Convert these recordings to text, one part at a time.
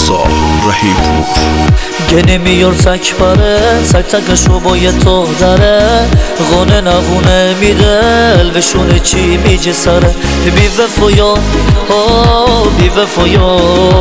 مرزا رهیپور. گنی میار تک پره تک تکشو با یه تو داره غانه نبونه میدل بشونه چی میجه سره بی وفایا بی وفایا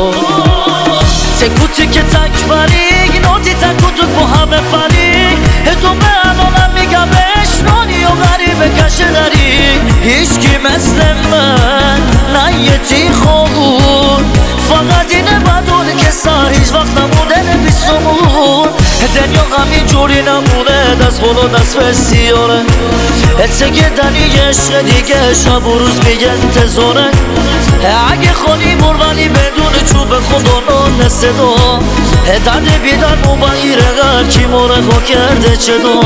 تکوتی که تک بری نوتی تکوتو با همه فری دومه الانم میگم اشرانی و غریب کشه داری هیچکی مثل من نیتی خوبون فقط اینه بدون که سر هیچ وقت نموده نبیستمون دنیا همین جوری نمونه دست بالا دست به سیاره اتگه دنی عشق دیگه شب و روز میگه انتظاره اگه خالی برولی بدون چوب خدا نصدا درد بیدن مبهیره غر کی ماره خوا کرده چه دا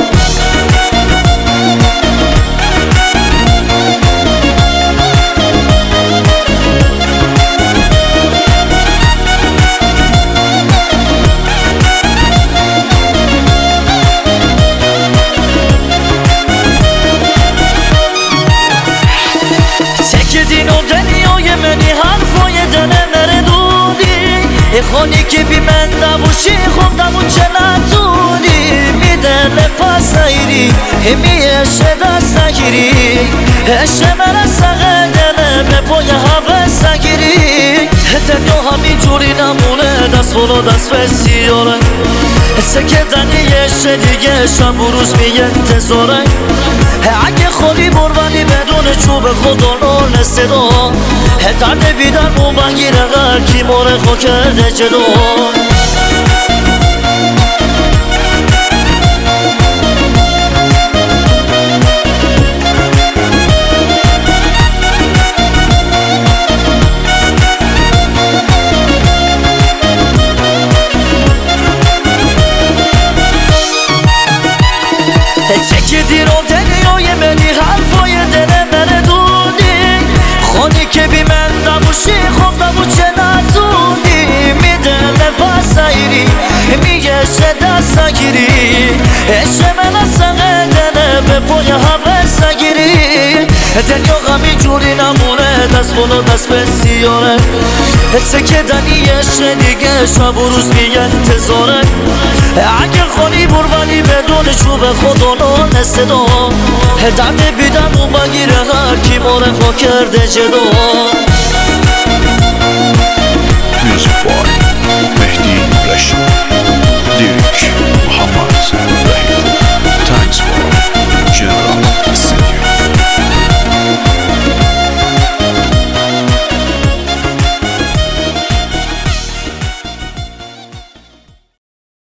دین و دنیای منی حرفای دلم نردونی خونی که بی من نباشی خب نبود چه نتونی میدل پس نگیری میشه دست نگیری عشق من از سقه دلم به پای حوث نگیری دنیا همین جوری نمونه دست بالا دست به سیاره سکتنی عشق دیگه شب و روز میگه انتظاره اگه خالی برولی بدون چوب خدا نصدا درد بیدن مبهیره غر کی ماره خوا کرده جدا تکی دیر و دنیای منی حرفای دلم نردونی خونی که بی من نباشی خب نبود چه نتونی میده نفس نگیری میگه چه دست نگیری عشق من از سقه دلم به پای حوث نگیری دنیا همین جوری نمونه دست بالا دست به سیاره سکه دنی عشق دیگه شب و روز میگه انتظاره اگه خالی برولی بدون چوب خدا نصدا درد بیدن و بگیره هر کی ماره خوا کرده جدا Music by Mehdi Rashid. Lyric Muhammad Rahipur. Thanks for